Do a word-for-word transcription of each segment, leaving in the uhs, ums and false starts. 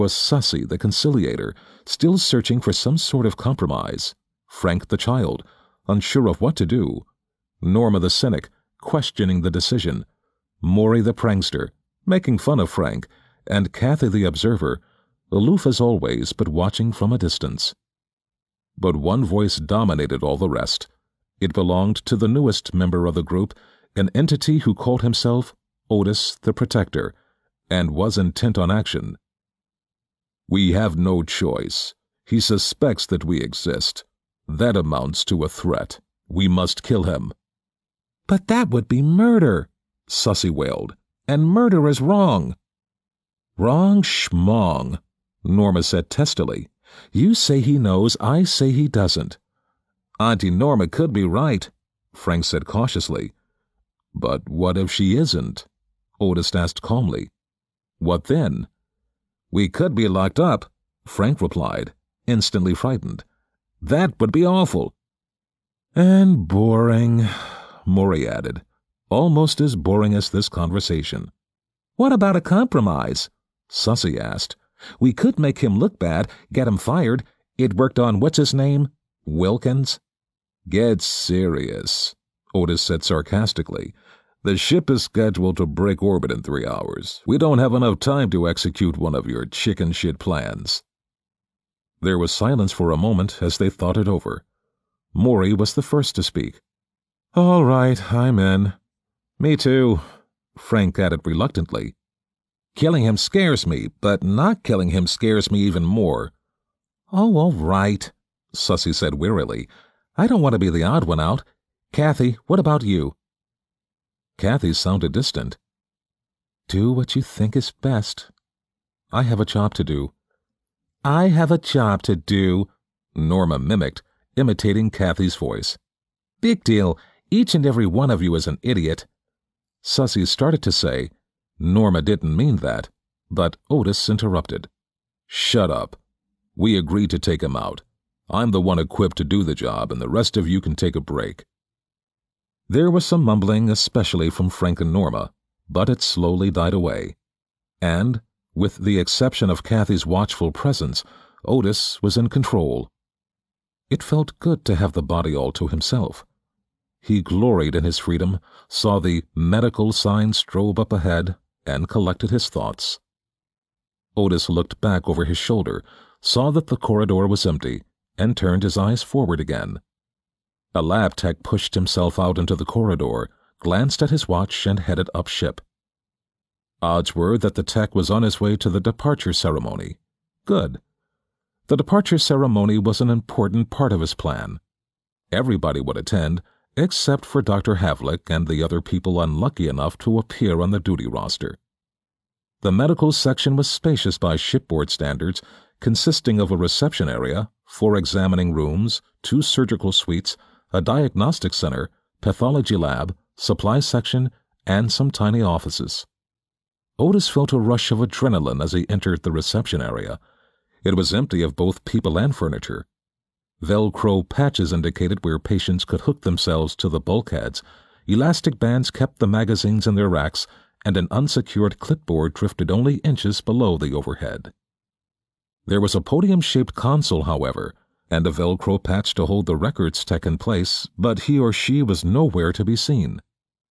was Sussy, the conciliator, still searching for some sort of compromise, Frank the child, unsure of what to do, Norma the cynic, questioning the decision, Maury the prankster, making fun of Frank, and Kathy the observer, aloof as always but watching from a distance. But one voice dominated all the rest. It belonged to the newest member of the group, an entity who called himself Otis the Protector, and was intent on action. "We have no choice. He suspects that we exist. That amounts to a threat. We must kill him." "But that would be murder," Sussy wailed, "and murder is wrong." "Wrong schmong," Norma said testily. "You say he knows, I say he doesn't." "Auntie Norma could be right," Frank said cautiously. "But what if she isn't?" Otis asked calmly. "What then?" "We could be locked up," Frank replied, instantly frightened. "That would be awful." "And boring," Maury added, almost as boring as this conversation. "What about a compromise?" Sussy asked. "We could make him look bad, get him fired. It worked on what's-his-name? Wilkins?" "Get serious," Otis said sarcastically. "The ship is scheduled to break orbit in three hours. We don't have enough time to execute one of your chicken shit plans." There was silence for a moment as they thought it over. Maury was the first to speak. "All right, I'm in." "Me too," Frank added reluctantly. "Killing him scares me, but not killing him scares me even more." "Oh, all right," Sussy said wearily. "I don't want to be the odd one out. Kathy, what about you?" Kathy sounded distant. "Do what you think is best. I have a job to do." "I have a job to do," Norma mimicked, imitating Kathy's voice. "Big deal. Each and every one of you is an idiot." Sussy started to say, "Norma didn't mean that," but Otis interrupted. "Shut up. We agreed to take him out. I'm the one equipped to do the job, and the rest of you can take a break." There was some mumbling, especially from Frank and Norma, but it slowly died away. And, with the exception of Kathy's watchful presence, Otis was in control. It felt good to have the body all to himself. He gloried in his freedom, saw the medical sign strobe up ahead, and collected his thoughts. Otis looked back over his shoulder, saw that the corridor was empty, and turned his eyes forward again. A lab tech pushed himself out into the corridor, glanced at his watch, and headed up ship. Odds were that the tech was on his way to the departure ceremony. Good. The departure ceremony was an important part of his plan. Everybody would attend, except for Doctor Havlick and the other people unlucky enough to appear on the duty roster. The medical section was spacious by shipboard standards, consisting of a reception area, four examining rooms, two surgical suites, a diagnostic center, pathology lab, supply section, and some tiny offices. Otis felt a rush of adrenaline as he entered the reception area. It was empty of both people and furniture. Velcro patches indicated where patients could hook themselves to the bulkheads, elastic bands kept the magazines in their racks, and an unsecured clipboard drifted only inches below the overhead. There was a podium-shaped console, however, and a Velcro patch to hold the records tech in place, but he or she was nowhere to be seen.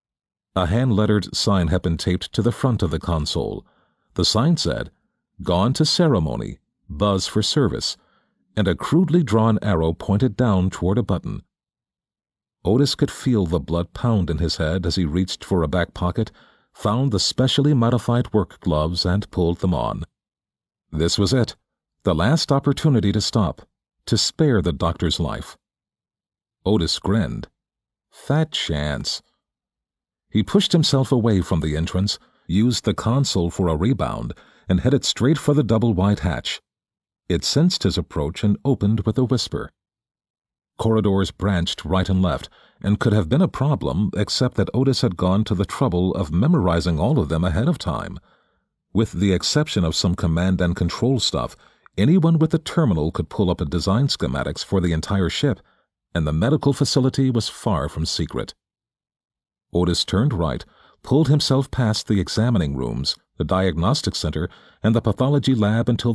A hand-lettered sign had been taped to the front of the console. The sign said, "Gone to ceremony, buzz for service," and a crudely drawn arrow pointed down toward a button. Otis could feel the blood pound in his head as he reached for a back pocket, found the specially modified work gloves, and pulled them on. This was it, the last opportunity to stop, to spare the doctor's life. Otis grinned. Fat chance. He pushed himself away from the entrance, used the console for a rebound, and headed straight for the double wide hatch. It sensed his approach and opened with a whisper. Corridors branched right and left, and could have been a problem except that Otis had gone to the trouble of memorizing all of them ahead of time. With the exception of some command and control stuff, anyone with a terminal could pull up a design schematics for the entire ship, and the medical facility was far from secret. Otis turned right, pulled himself past the examining rooms, the diagnostic center, and the pathology lab until